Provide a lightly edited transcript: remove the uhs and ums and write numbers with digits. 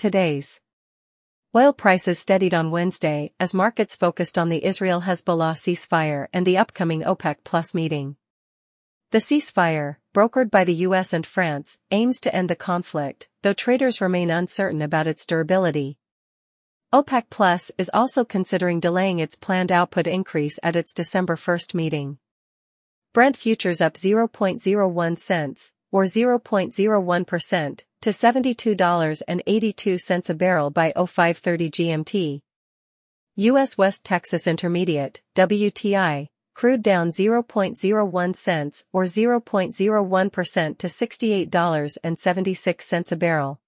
today's oil prices steadied on Wednesday as markets focused on the Israel-Hezbollah ceasefire and the upcoming OPEC Plus meeting. The ceasefire, brokered by the US and France, aims to end the conflict, though traders remain uncertain about its durability. OPEC Plus is also considering delaying its planned output increase at its December 1 meeting. Brent futures up 0.01 cents, or 0.01%, to $72.82 a barrel by 0530 GMT. U.S. West Texas Intermediate, WTI, crude down 0.01 cents or 0.01% to $68.76 a barrel.